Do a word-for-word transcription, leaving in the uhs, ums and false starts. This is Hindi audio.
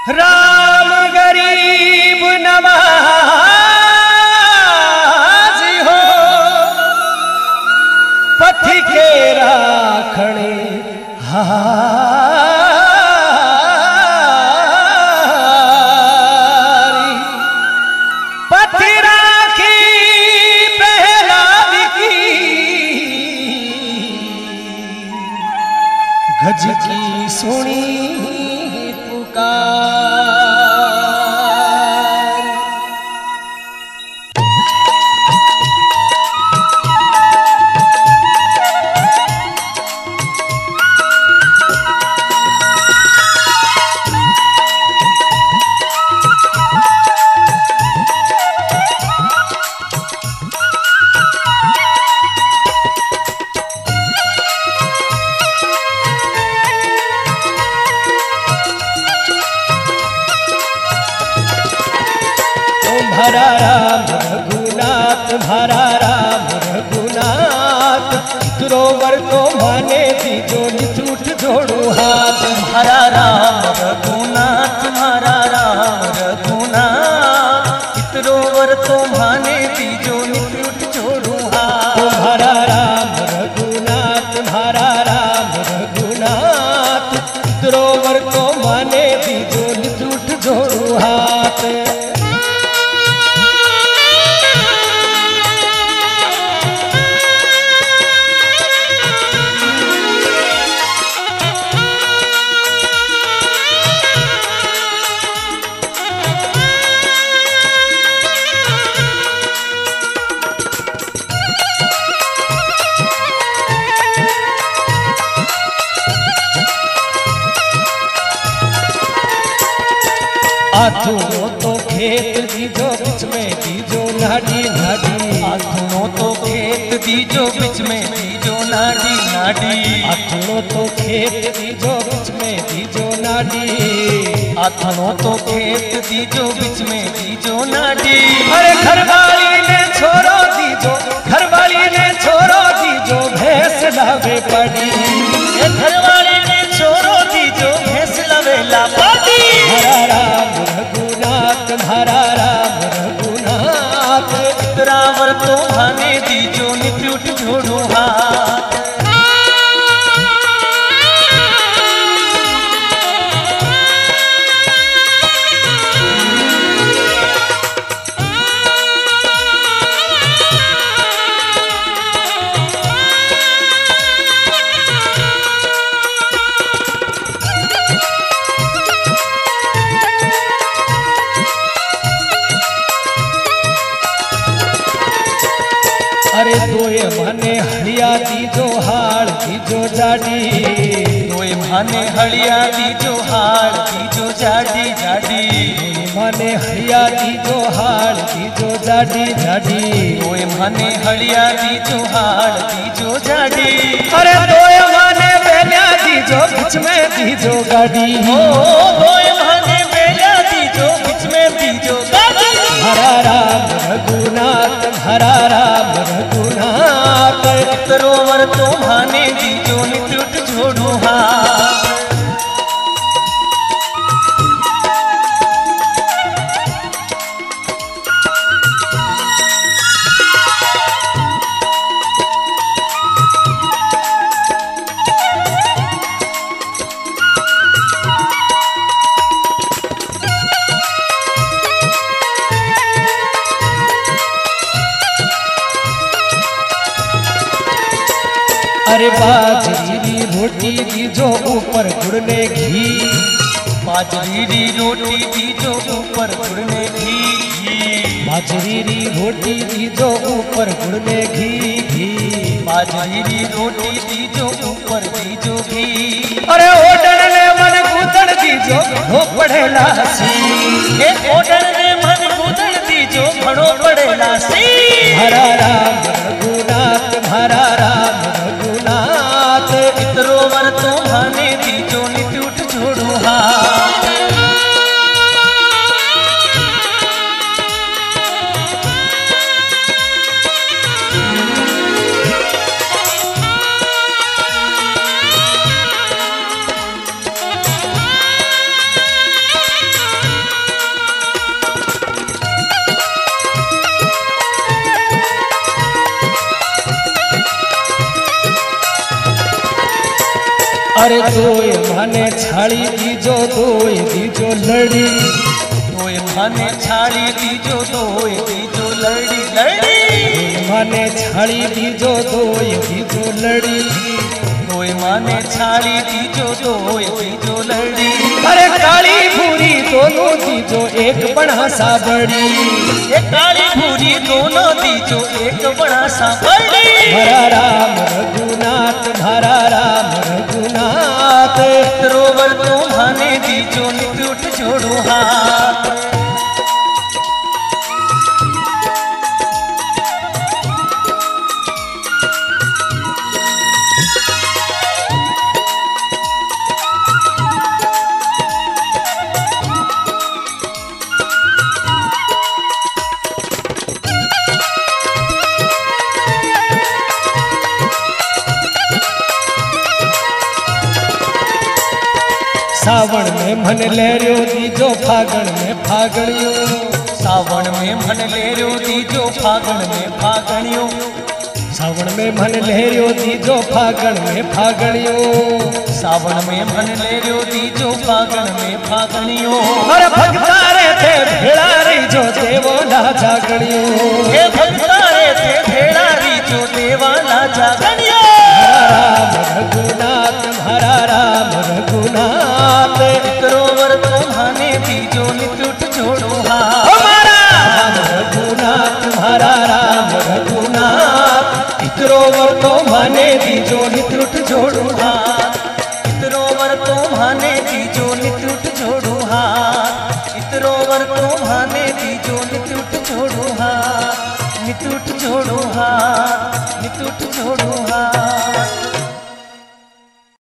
राम गरीब नवाजी हो, पथि के राखणे हारी, पथि राखी पहला विकी, गज की सुनी पुकार। भरा राम रघुनाथ, भरा राम रघुनाथ, तुरोवर तो माने दीजो निचूट जोड़ू हाथ। भरा राम रघुनाथ, भरा राम रघुनाथ, तुरोवर तो माने दीजो निचूट जोड़ू हाथ। भरा राम रघुनाथ, भरा राम रघुनाथ, तुरोवर तो माने दीजो निचूट जोड़ू हाथ। आथुनो तो खेत दीजो बीच में दीजो नाडी नाडी, आथुनो तो खेत दीजो बीच में दीजो नाडी नाडी, आथुनो तो खेत दीजो बीच में दीजो नाडी, आथुनो तो खेत दीजो बीच में दीजो नाडी। अरे घरवाली ने छोरो दीजो, घरवाली ने छोरो दीजो भैंस लावे पड़ी, घरवाली ने छोरो दीजो भैंस लवेला पड़ी। भरा राम रघुनाथ, भरा राम रघुनाथ, तुरावर तो माने दीजो निचूट जोड़ू हाथ। अरे दोए माने हड़िया दीजो हाड़ दीजो जाडी, दोए माने हड़िया दीजो हाड़ दीजो जाडी जाडी, माने हड़िया दीजो हाड़ दीजो जाडी जाडी, दोए माने हड़िया दीजो हाड़ दीजो जाडी। अरे दोए माने बेलिया दीजो बीच में दीजो गाड़ी, ओ दोए माने बेलिया दीजो बीच में दीजो गाड़ी। भरा राम रघुनाथ, भरा राम रघुनाथ, तुरोवर तो माने दीजो निचूट जोड़ू हाथ। अरे बाजरी री रोटी दीजो ऊपर गुड़ ने घी, बाजरी री रोटी दीजो ऊपर गुड़ ने घी, बाजरी री रोटी दीजो ऊपर गुड़ ने घी घी, बाजरी री रोटी दीजो ऊपर दीजो घी। अरे ओडन ने मन गुदड़ दीजो घणो पड़ेला सी, ए ओडन ने मन गुदड़ दीजो घणो पड़ेला सी। भरा राम रघुनाथ, भरा राम रघुनाथ, तुरोवर तो माने दीजो निचूट जोड़ू हाथ। अरे दोए माने छाड़ी दीजो दोए दीजो लड़ी, दोए माने छाड़ी दीजो दोए दीजो लड़ी लड़ी, माने छाड़ी दीजो दोए दीजो लड़ी, दोए माने छाड़ी दीजो दोए दीजो लड़ी। अरे काली भूरी दोनों दीजो एक बड़ा सा बड़ी, ये काली भूरी दोनों दीजो एक बड़ा सा बड़ी। भरा राम रघुनाथ भरा राम रघुनाथ, रोवर तुम्हाने दीजो नित उठ जोड़ो हाथ। सावन में मन ले रियो दीजो फागण में फागणियो, सावन में मन ले रियो दीजो फागण में फागणियो, सावन में मन ले रियो दीजो फागण में फागणियो, सावन में मन ले रियो दीजो फागण में फागणियो। अरे भगता रे थे भेड़ा री जो देवोला जागणियो, हे भगता रे थे भेड़ा री जो देवाला जागणियो। राम रघुनाथ हरा राम रघुनाथ, रोवर तुम्हाने दीजो नित उठ जोड़ो हाथ। हमारा राम रघुनाथ हरा राम रघुनाथ, इतरोवर तो माने दीजो नित उठ जोड़ो हाथ, इतरोवर तुम्हाने दीजो नित उठ जोड़ो हाथ, इतरोवर तुम्हाने दीजो नित उठ जोड़ो हाथ, नित उठ जोड़ो हाथ, नित उठ जोड़ो हाथ।